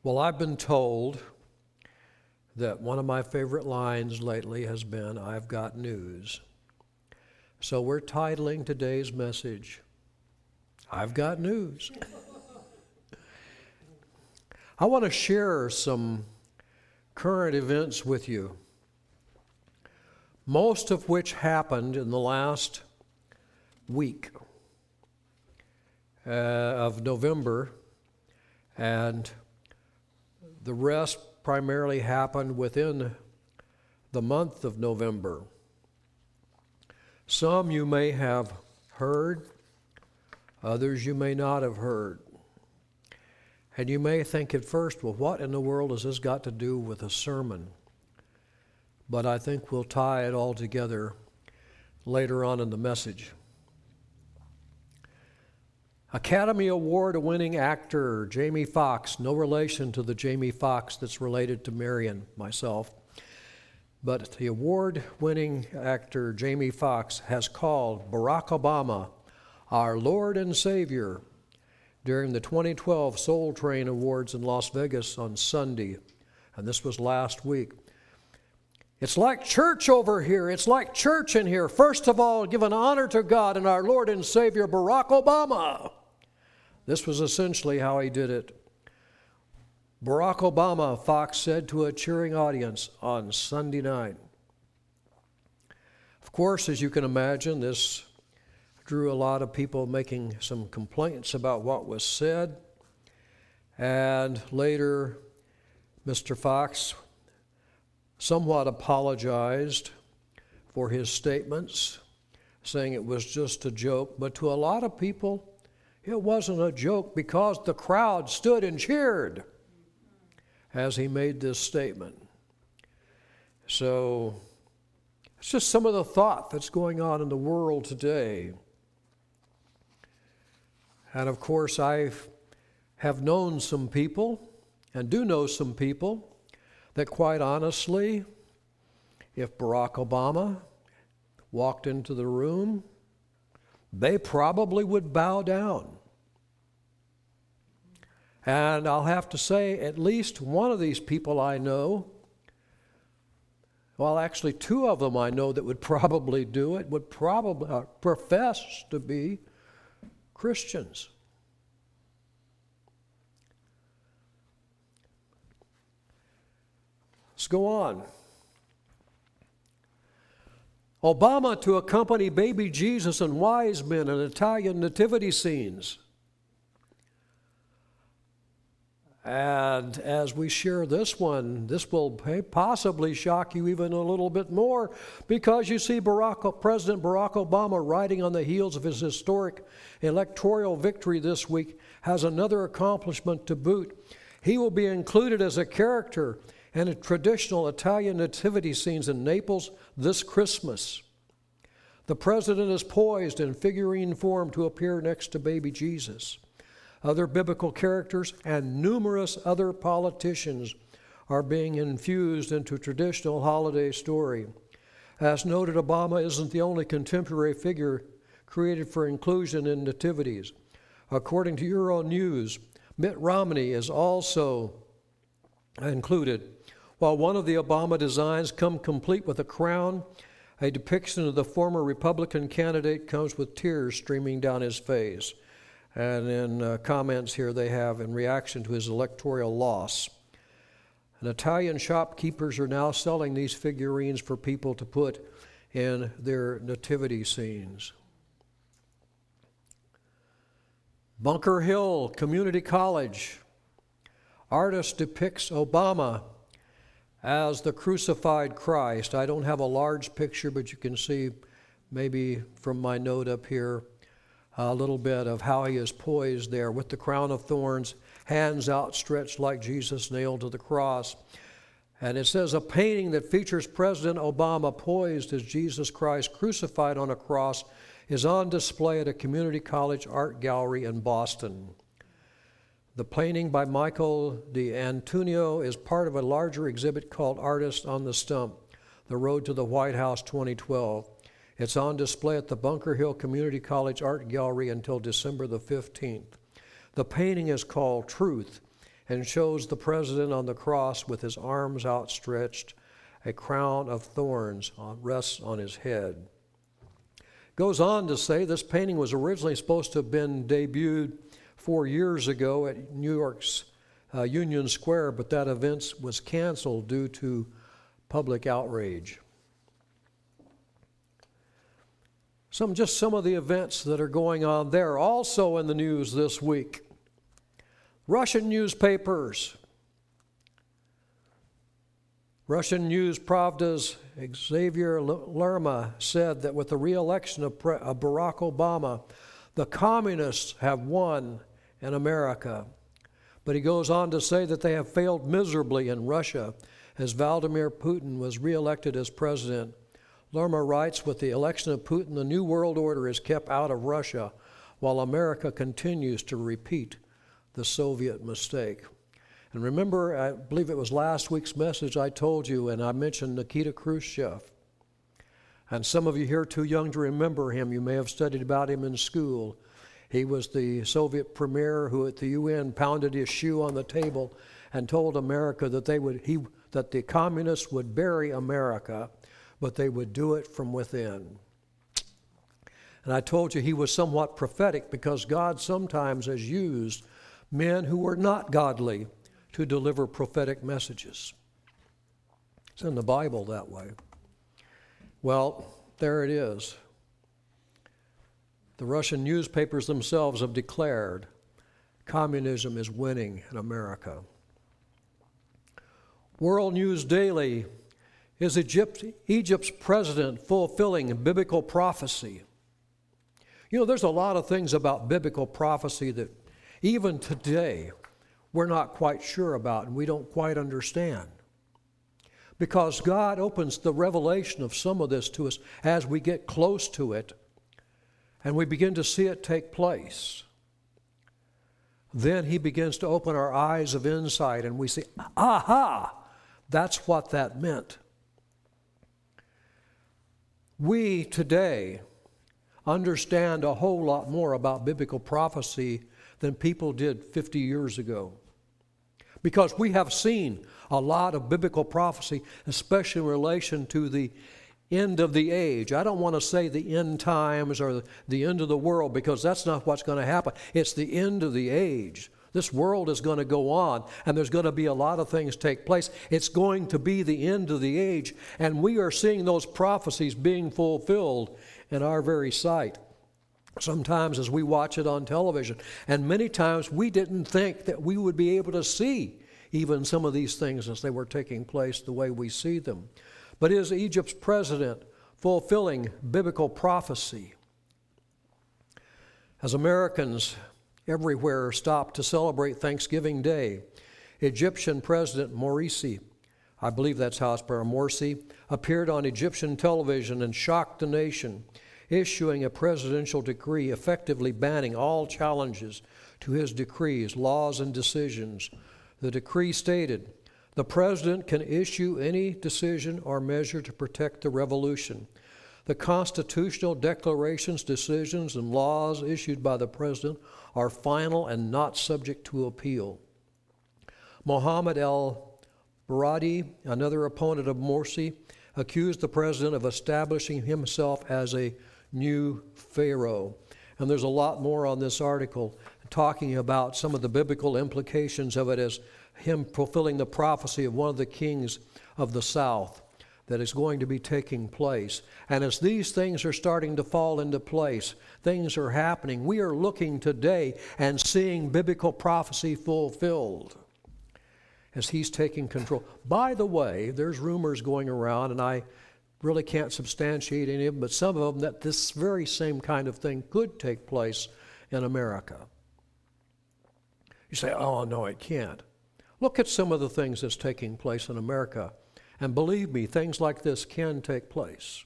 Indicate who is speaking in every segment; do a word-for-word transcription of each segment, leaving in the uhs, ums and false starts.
Speaker 1: Well, I've been told that one of my favorite lines lately has been, "I've got news." So we're titling today's message, "I've Got News." I want to share some current events with you, most of which happened in the last week uh, of November, and the rest primarily happened within the month of November. Some you may have heard, others you may not have heard. And you may think at first, well, what in the world has this got to do with a sermon? But I think we'll tie it all together later on in the message. Academy Award-winning actor Jamie Foxx, no relation to the Jamie Foxx that's related to Marion, myself, but the award-winning actor Jamie Foxx has called Barack Obama our Lord and Savior during the twenty twelve Soul Train Awards in Las Vegas on Sunday, and this was last week. It's like church over here. It's like church in here. First of all, give an honor to God and our Lord and Savior, Barack Obama. This was essentially how he did it. Barack Obama, Fox said to a cheering audience on Sunday night. Of course, as you can imagine, this drew a lot of people making some complaints about what was said. And later, Mister Fox somewhat apologized for his statements, saying it was just a joke. But to a lot of people, it wasn't a joke because the crowd stood and cheered as he made this statement. So it's just some of the thought that's going on in the world today. And of course, I have known some people and do know some people that quite honestly, if Barack Obama walked into the room, they probably would bow down. And I'll have to say, at least one of these people I know, well, actually two of them I know that would probably do it, would probably uh, profess to be Christians. Let's go on. Obama to accompany baby Jesus and wise men in Italian nativity scenes. And as we share this one, this will possibly shock you even a little bit more, because you see Barack, President Barack Obama, riding on the heels of his historic electoral victory this week, has another accomplishment to boot. He will be included as a character in a traditional Italian nativity scenes in Naples this Christmas. The president is poised in figurine form to appear next to baby Jesus. Other biblical characters and numerous other politicians are being infused into traditional holiday story. As noted, Obama isn't the only contemporary figure created for inclusion in nativities. According to Euronews, Mitt Romney is also included. While one of the Obama designs come complete with a crown, a depiction of the former Republican candidate comes with tears streaming down his face. And in uh, comments here they have, in reaction to his electoral loss. And Italian shopkeepers are now selling these figurines for people to put in their nativity scenes. Bunker Hill Community College. Artist depicts Obama as the crucified Christ. I don't have a large picture, but you can see maybe from my note up here a little bit of how he is poised there with the crown of thorns, hands outstretched like Jesus nailed to the cross. And it says, a painting that features President Obama poised as Jesus Christ crucified on a cross is on display at a community college art gallery in Boston. The painting by Michael D'Antonio is part of a larger exhibit called Artist on the Stump, The Road to the White House twenty twelve. It's on display at the Bunker Hill Community College Art Gallery until December the fifteenth. The painting is called Truth, and shows the president on the cross with his arms outstretched. A crown of thorns rests on his head. Goes on to say this painting was originally supposed to have been debuted four years ago at New York's uh, Union Square, but that event was canceled due to public outrage. Some, just some of the events that are going on there. Also in the news this week, Russian newspapers. Russian News Pravda's Xavier Lerma said that with the re-election of, Pre- of Barack Obama, the communists have won in America. But he goes on to say that they have failed miserably in Russia as Vladimir Putin was re-elected as president. Lerma writes, with the election of Putin, the New World Order is kept out of Russia, while America continues to repeat the Soviet mistake. And remember, I believe it was last week's message I told you, and I mentioned Nikita Khrushchev. And some of you here are too young to remember him. You may have studied about him in school. He was the Soviet premier who at the U N pounded his shoe on the table and told America that they would he that the communists would bury America, but they would do it from within. And I told you he was somewhat prophetic because God sometimes has used men who were not godly to deliver prophetic messages. It's in the Bible that way. Well, there it is. The Russian newspapers themselves have declared communism is winning in America. World News Daily, is Egypt, Egypt's president fulfilling biblical prophecy? You know, there's a lot of things about biblical prophecy that even today we're not quite sure about and we don't quite understand. Because God opens the revelation of some of this to us as we get close to it and we begin to see it take place. Then he begins to open our eyes of insight and we say, aha, that's what that meant. We today understand a whole lot more about biblical prophecy than people did fifty years ago. Because we have seen a lot of biblical prophecy, especially in relation to the end of the age. I don't want to say the end times or the end of the world, because that's not what's going to happen. It's the end of the age. This world is going to go on, and there's going to be a lot of things take place. It's going to be the end of the age, and we are seeing those prophecies being fulfilled in our very sight. Sometimes as we watch it on television, and many times we didn't think that we would be able to see even some of these things as they were taking place the way we see them. But is Egypt's president fulfilling biblical prophecy? As Americans everywhere stopped to celebrate Thanksgiving Day, Egyptian President Morsi, I believe that's how it's pronounced, Morsi, appeared on Egyptian television and shocked the nation, issuing a presidential decree effectively banning all challenges to his decrees, laws, and decisions. The decree stated, the president can issue any decision or measure to protect the revolution. The constitutional declarations, decisions, and laws issued by the president are final and not subject to appeal. Mohammed al-Baradi, another opponent of Morsi, accused the president of establishing himself as a new Pharaoh. And there's a lot more on this article talking about some of the biblical implications of it as him fulfilling the prophecy of one of the kings of the south that is going to be taking place. And as these things are starting to fall into place, things are happening. We are looking today and seeing biblical prophecy fulfilled as he's taking control. By the way, there's rumors going around, and I really can't substantiate any of them, but some of them that this very same kind of thing could take place in America. You say, oh, no, it can't. Look at some of the things that's taking place in America, and believe me, things like this can take place.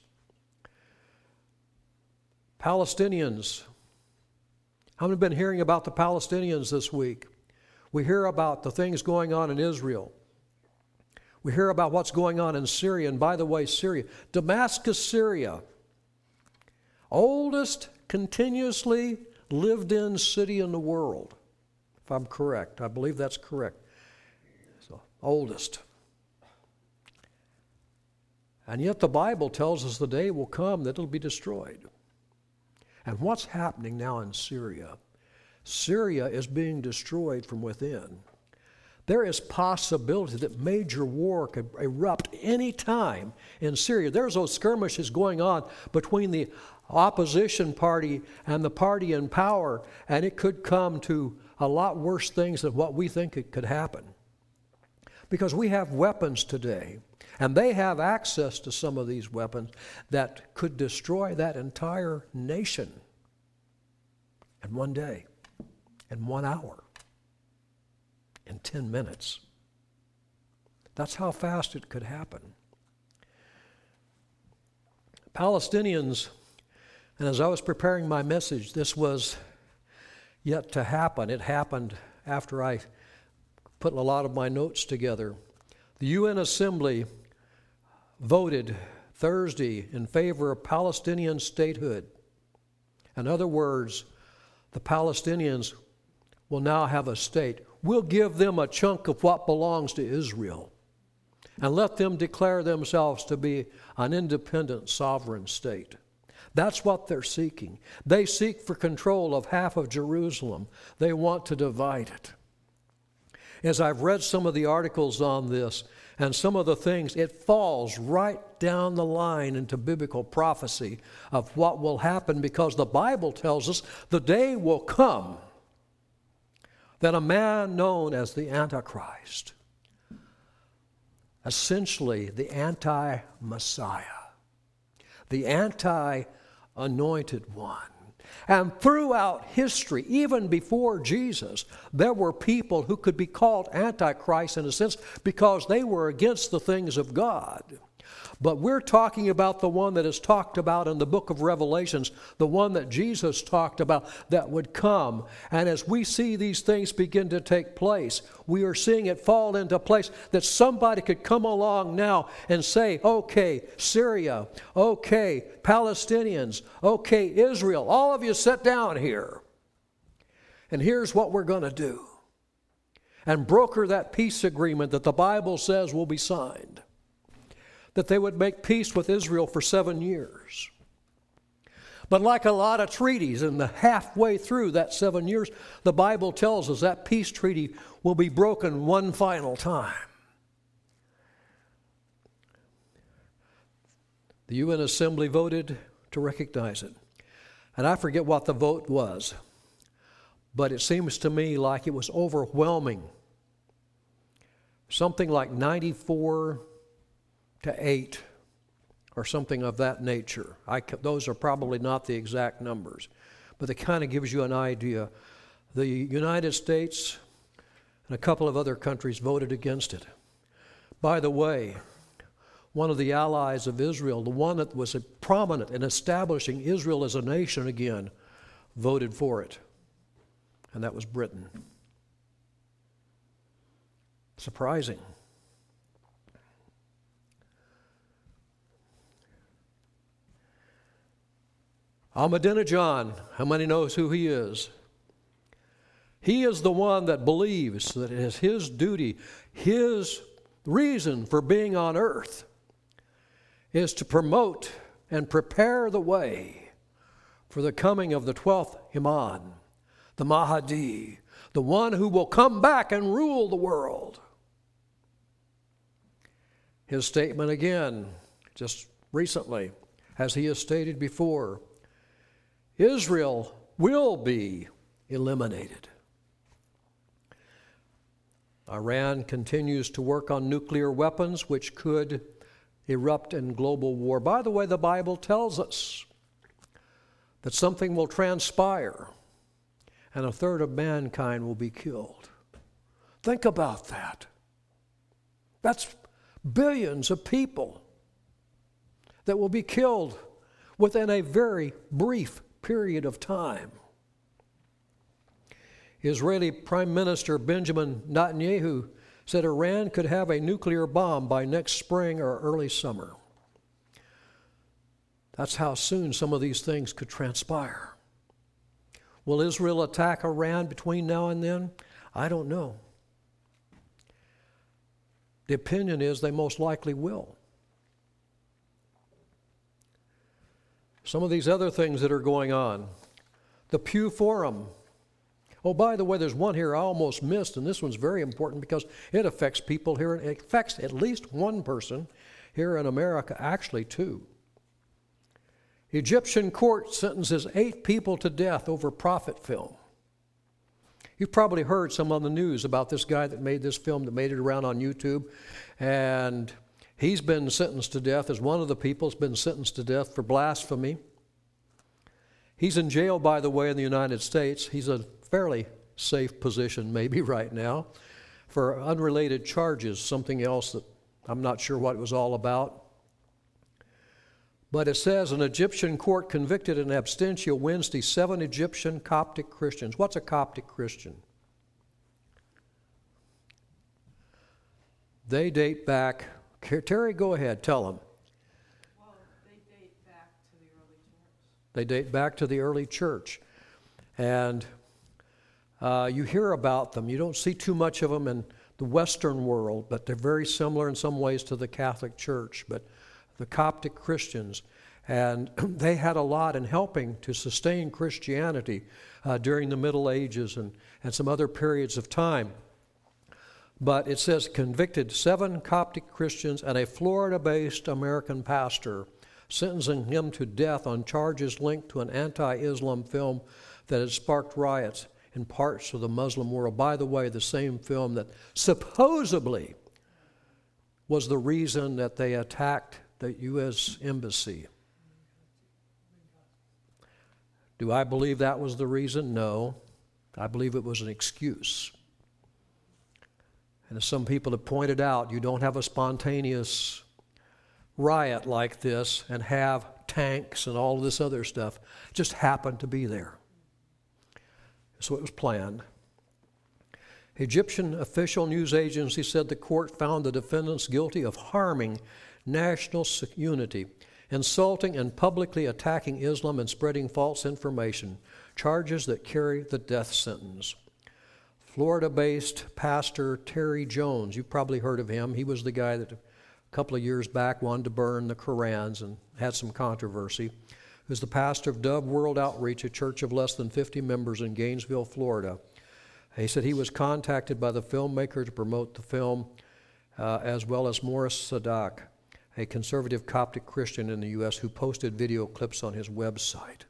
Speaker 1: Palestinians. How many have been hearing about the Palestinians this week? We hear about the things going on in Israel. We hear about what's going on in Syria. And by the way, Syria, Damascus, Syria, oldest continuously lived in city in the world, if I'm correct. I believe that's correct. the oldest. And yet the Bible tells us the day will come that it'll be destroyed. And what's happening now in Syria? Syria is being destroyed from within. There is possibility that major war could erupt any time in Syria. There's those skirmishes going on between the opposition party and the party in power, and it could come to a lot worse things than what we think it could happen. Because we have weapons today, and they have access to some of these weapons that could destroy that entire nation in one day, in one hour, in ten minutes. That's how fast it could happen. Palestinians, and as I was preparing my message, this was yet to happen. It happened after I put a lot of my notes together. The U N Assembly voted Thursday in favor of Palestinian statehood. In other words, the Palestinians will now have a state. We'll give them a chunk of what belongs to Israel and let them declare themselves to be an independent sovereign state. That's what they're seeking. They seek for control of half of Jerusalem. They want to divide it. As I've read some of the articles on this and some of the things, it falls right down the line into biblical prophecy of what will happen, because the Bible tells us the day will come that a man known as the Antichrist, essentially the anti-Messiah, the anti-anointed one. And throughout history, even before Jesus, there were people who could be called Antichrist in a sense because they were against the things of God. But we're talking about the one that is talked about in the book of Revelations, the one that Jesus talked about that would come. And as we see these things begin to take place, we are seeing it fall into place that somebody could come along now and say, okay, Syria, okay, Palestinians, okay, Israel, all of you sit down here. And here's what we're going to do. And broker that peace agreement that the Bible says will be signed. That they would make peace with Israel for seven years. But like a lot of treaties, in the halfway through that seven years, the Bible tells us that peace treaty will be broken one final time. The U N Assembly voted to recognize it. And I forget what the vote was, but it seems to me like it was overwhelming. Something like ninety-four to eight, or something of that nature. I, those are probably not the exact numbers, but it kind of gives you an idea. The United States and a couple of other countries voted against it. By the way, one of the allies of Israel, the one that was prominent in establishing Israel as a nation again, voted for it, and that was Britain. Surprising. Ahmadinejad, how many knows who he is? He is the one that believes that it is his duty, his reason for being on earth is to promote and prepare the way for the coming of the twelfth Imam, the Mahdi, the one who will come back and rule the world. His statement again, just recently, as he has stated before, Israel will be eliminated. Iran continues to work on nuclear weapons, which could erupt in global war. By the way, the Bible tells us that something will transpire and a third of mankind will be killed. Think about that. That's billions of people that will be killed within a very brief period of time. Israeli Prime Minister Benjamin Netanyahu said Iran could have a nuclear bomb by next spring or early summer. That's how soon some of these things could transpire. Will Israel attack Iran between now and then? I don't know. The opinion is they most likely will. Some of these other things that are going on. The Pew Forum. Oh, by the way, there's one here I almost missed, and this one's very important because it affects people here. It affects at least one person here in America, actually two. Egyptian court sentences eight people to death over prophet film. You've probably heard some on the news about this guy that made this film, that made it around on YouTube, and he's been sentenced to death as one of the people has been sentenced to death for blasphemy. He's in jail, by the way, in the United States. He's a fairly safe position maybe right now for unrelated charges, something else that I'm not sure what it was all about. But it says an Egyptian court convicted in absentia Wednesday seven Egyptian Coptic Christians. What's a Coptic Christian? They date back, Terry, go ahead, tell them.
Speaker 2: Well, they date back to the early church.
Speaker 1: They date back to the early church. And uh, you hear about them. You don't see too much of them in the Western world, but they're very similar in some ways to the Catholic Church. But the Coptic Christians, and they had a lot in helping to sustain Christianity uh, during the Middle Ages and, and some other periods of time. But it says convicted seven Coptic Christians and a Florida-based American pastor, sentencing him to death on charges linked to an anti-Islam film that had sparked riots in parts of the Muslim world. By the way, the same film that supposedly was the reason that they attacked the U S Embassy. Do I believe that was the reason? No. I believe it was an excuse. And as some people have pointed out, you don't have a spontaneous riot like this and have tanks and all of this other stuff. It just happened to be there. So it was planned. Egyptian official news agency said the court found the defendants guilty of harming national unity, insulting and publicly attacking Islam and spreading false information, charges that carry the death sentence. Florida-based pastor Terry Jones, you've probably heard of him. He was the guy that a couple of years back wanted to burn the Korans and had some controversy. Who's the pastor of Dove World Outreach, a church of less than fifty members in Gainesville, Florida. He said he was contacted by the filmmaker to promote the film, uh, as well as Morris Sadak, a conservative Coptic Christian in the U S who posted video clips on his website.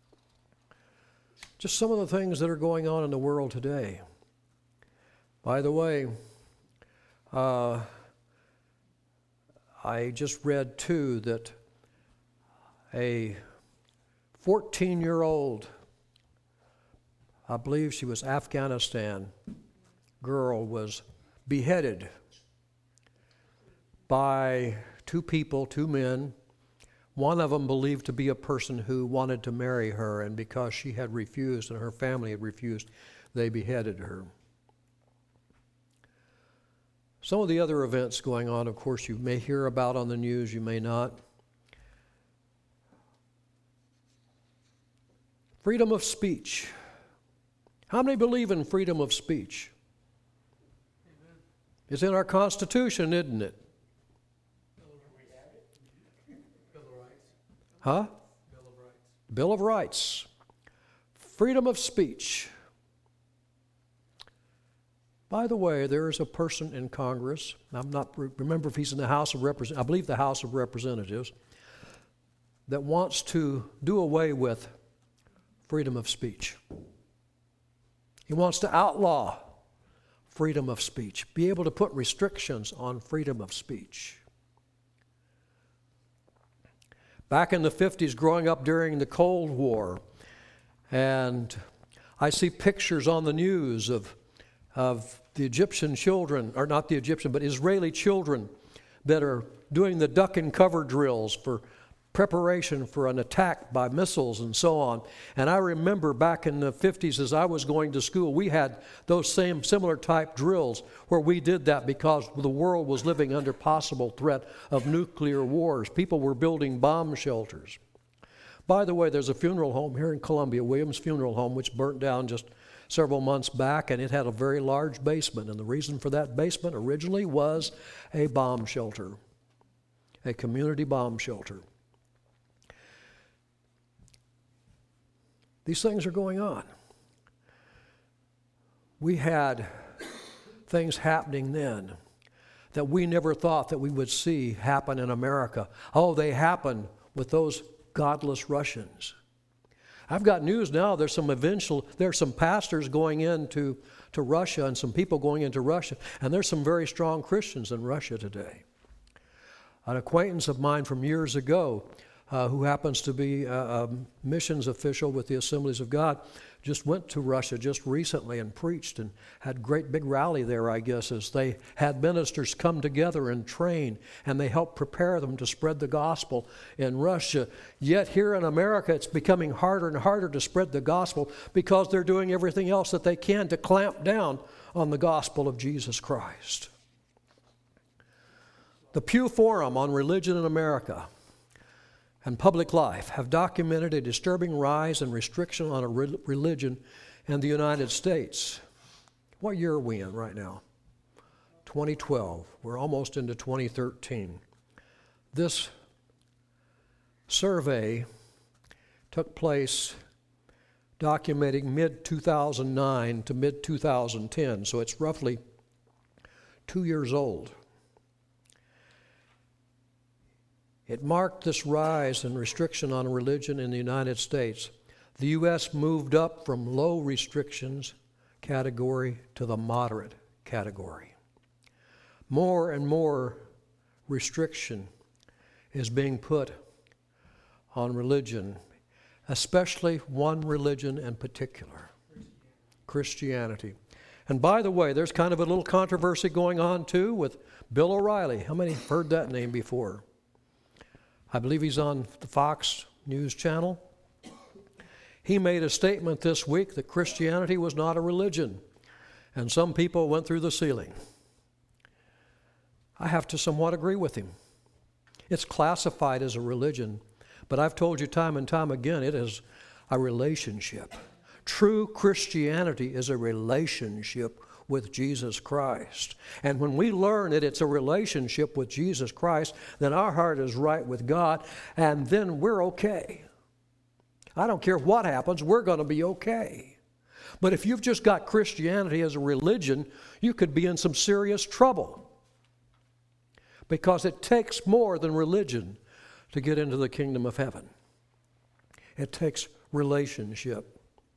Speaker 1: Just some of the things that are going on in the world today. By the way, uh, I just read too that a fourteen-year-old, I believe she was Afghanistan, girl was beheaded by two people, two men. One of them believed to be a person who wanted to marry her, and because she had refused and her family had refused, they beheaded her. Some of the other events going on, of course, you may hear about on the news, you may not. Freedom of speech. How many believe in freedom of speech?
Speaker 2: Amen.
Speaker 1: It's in our Constitution, isn't it?
Speaker 2: Bill of Rights.
Speaker 1: Huh?
Speaker 2: Bill of Rights.
Speaker 1: Bill of Rights. Freedom of speech. By the way, there is a person in Congress, I'm not remember if he's in the House of Representatives, I believe the House of Representatives, that wants to do away with freedom of speech. He wants to outlaw freedom of speech, be able to put restrictions on freedom of speech. Back in the fifties, growing up during the Cold War, and I see pictures on the news of, of the Egyptian children, or not the Egyptian, but Israeli children that are doing the duck and cover drills for preparation for an attack by missiles and so on. And I remember back in the fifties as I was going to school, we had those same similar type drills where we did that because the world was living under possible threat of nuclear wars. People were building bomb shelters. By the way, there's a funeral home here in Columbia, Williams Funeral Home, which burnt down just several months back, and it had a very large basement. And the reason for that basement originally was a bomb shelter, a community bomb shelter. These things are going on. We had things happening then that we never thought that we would see happen in America. Oh, they happened with those godless Russians. I've got news now. There's some eventual, there's some pastors going into to Russia and some people going into Russia, and there's some very strong Christians in Russia today. An acquaintance of mine from years ago, uh, who happens to be a, a missions official with the Assemblies of God, just went to Russia just recently and preached and had a great big rally there, I guess, as they had ministers come together and train, and they helped prepare them to spread the gospel in Russia. Yet here in America, it's becoming harder and harder to spread the gospel because they're doing everything else that they can to clamp down on the gospel of Jesus Christ. The Pew Forum on Religion in America and Public Life have documented a disturbing rise in restriction on a re- religion in the United States. What year are we in right now? twenty twelve. We're almost into twenty thirteen. This survey took place documenting mid two thousand nine to mid two thousand ten, so it's roughly two years old. It marked this rise in restriction on religion in the United States. The U S moved up from low restrictions category to the moderate category. More and more restriction is being put on religion, especially one religion in particular, Christianity. And by the way, there's kind of a little controversy going on too with Bill O'Reilly. How many have heard that name before? I believe he's on the Fox News channel. He made a statement this week that Christianity was not a religion, and some people went through the ceiling. I have to somewhat agree with him. It's classified as a religion, but I've told you time and time again, it is a relationship. True Christianity is a relationship with Jesus Christ. And when we learn that it's a relationship with Jesus Christ, then our heart is right with God, and then we're okay. I don't care what happens, we're going to be okay. But if you've just got Christianity as a religion, you could be in some serious trouble, because it takes more than religion to get into the kingdom of heaven. It takes relationship.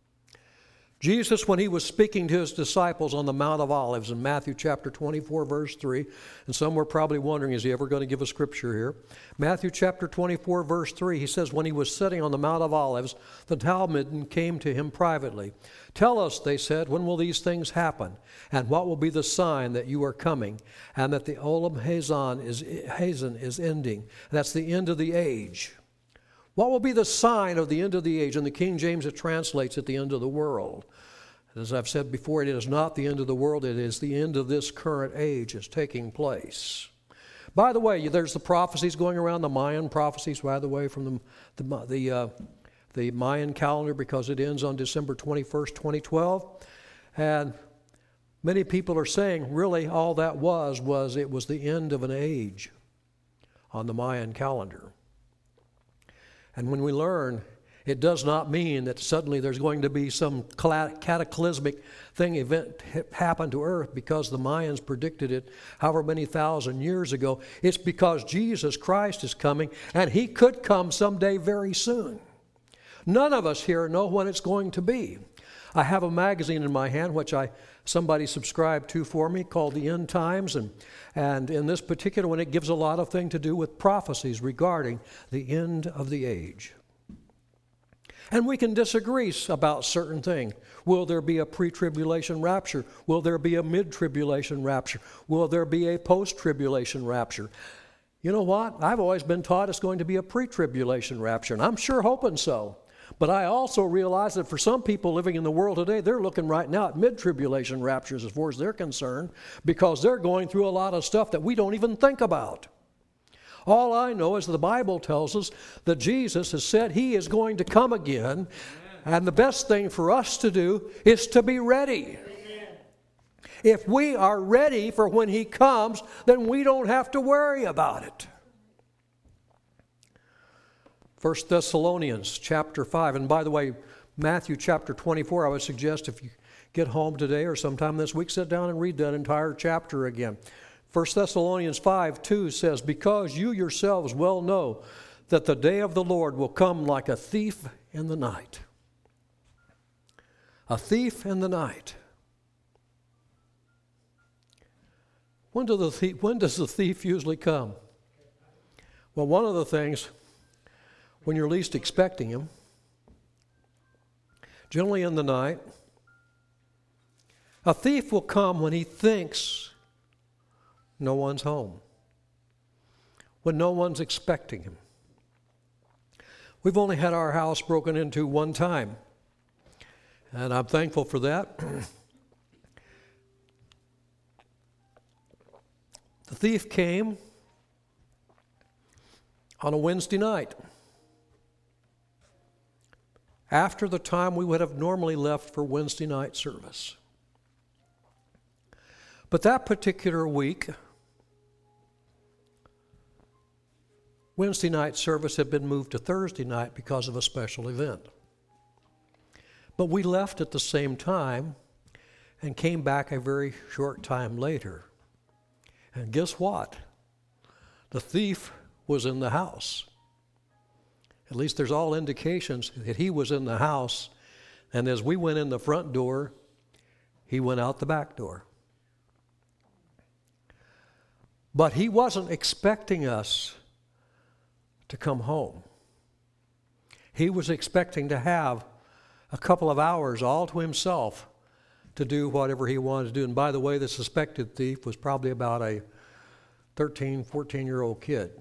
Speaker 1: Jesus, when he was speaking to his disciples on the Mount of Olives in Matthew chapter twenty-four, verse three, and some were probably wondering, is he ever going to give a scripture here? Matthew chapter twenty-four, verse three, he says, when he was sitting on the Mount of Olives, the Talmudim came to him privately. Tell us, they said, when will these things happen? And what will be the sign that you are coming? And that the Olam Hazan is, Hazan is ending. That's the end of the age. What will be the sign of the end of the age? In the King James, it translates at the end of the world. As I've said before, it is not the end of the world. It is the end of this current age is taking place. By the way, there's the prophecies going around, the Mayan prophecies, by the way, from the the the, uh, the Mayan calendar, because it ends on December twenty-first, twenty twelve. And many people are saying, really, all that was, was it was the end of an age on the Mayan calendar. And when we learn, it does not mean that suddenly there's going to be some cataclysmic thing, event happen to earth because the Mayans predicted it however many thousand years ago. It's because Jesus Christ is coming, and he could come someday very soon. None of us here know when it's going to be. I have a magazine in my hand which I somebody subscribed to for me called The End Times, and and in this particular one it gives a lot of things to do with prophecies regarding the end of the age. And we can disagree about certain things. Will there be a pre-tribulation rapture? Will there be a mid-tribulation rapture? Will there be a post-tribulation rapture? You know what? I've always been taught it's going to be a pre-tribulation rapture, and I'm sure hoping so. But I also realize that for some people living in the world today, they're looking right now at mid-tribulation raptures as far as they're concerned, because they're going through a lot of stuff that we don't even think about. All I know is the Bible tells us that Jesus has said he is going to come again, And the best thing for us to do is to be ready. If we are ready for when He comes, then we don't have to worry about it. First Thessalonians chapter five. And by the way, Matthew chapter twenty-four, I would suggest if you get home today or sometime this week, sit down and read that entire chapter again. First Thessalonians five two says, because you yourselves well know that the day of the Lord will come like a thief in the night. A thief in the night. When, do the thief, when does the thief usually come? Well, one of the things, when you're least expecting him, generally in the night. A thief will come when he thinks no one's home, when no one's expecting him. We've only had our house broken into one time, and I'm thankful for that. The thief came on a Wednesday night, after the time we would have normally left for Wednesday night service. But that particular week, Wednesday night service had been moved to Thursday night because of a special event. But we left at the same time and came back a very short time later. And guess what? The thief was in the house. At least there's all indications that he was in the house. And as we went in the front door, he went out the back door. But he wasn't expecting us to come home. He was expecting to have a couple of hours all to himself to do whatever he wanted to do. And by the way, the suspected thief was probably about a thirteen, fourteen-year-old kid.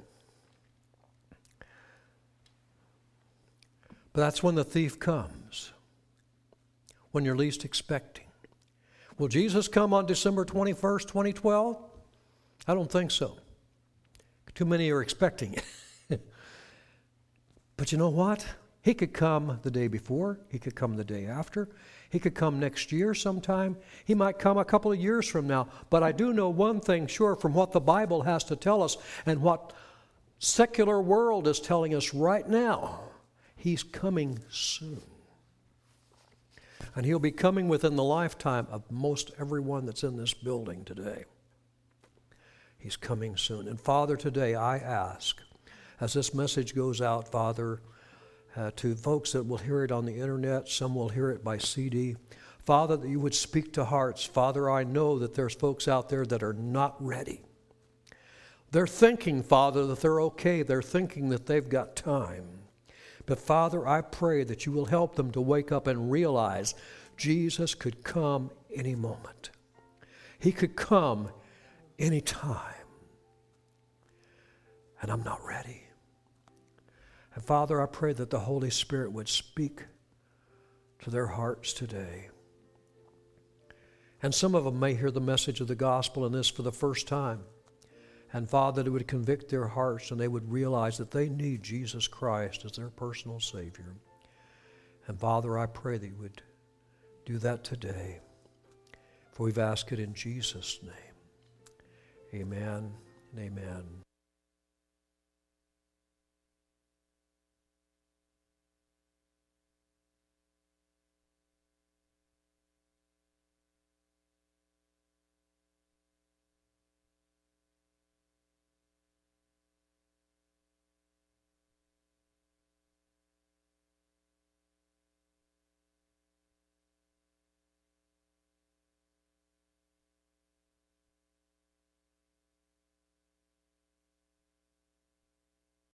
Speaker 1: But that's when the thief comes, when you're least expecting. Will Jesus come on December twenty-first, twenty twelve? I don't think so. Too many are expecting it. But you know what? He could come the day before. He could come the day after. He could come next year sometime. He might come a couple of years from now. But I do know one thing sure from what the Bible has to tell us and what secular world is telling us right now. He's coming soon. And He'll be coming within the lifetime of most everyone that's in this building today. He's coming soon. And Father, today I ask, as this message goes out, Father, uh, to folks that will hear it on the internet, some will hear it by C D, Father, that you would speak to hearts. Father, I know that there's folks out there that are not ready. They're thinking, Father, that they're okay. They're thinking that they've got time. But Father, I pray that you will help them to wake up and realize Jesus could come any moment. He could come any time. And I'm not ready. And Father, I pray that the Holy Spirit would speak to their hearts today. And some of them may hear the message of the gospel in this for the first time. And Father, that it would convict their hearts and they would realize that they need Jesus Christ as their personal Savior. And Father, I pray that you would do that today. For we've asked it in Jesus' name. Amen and amen.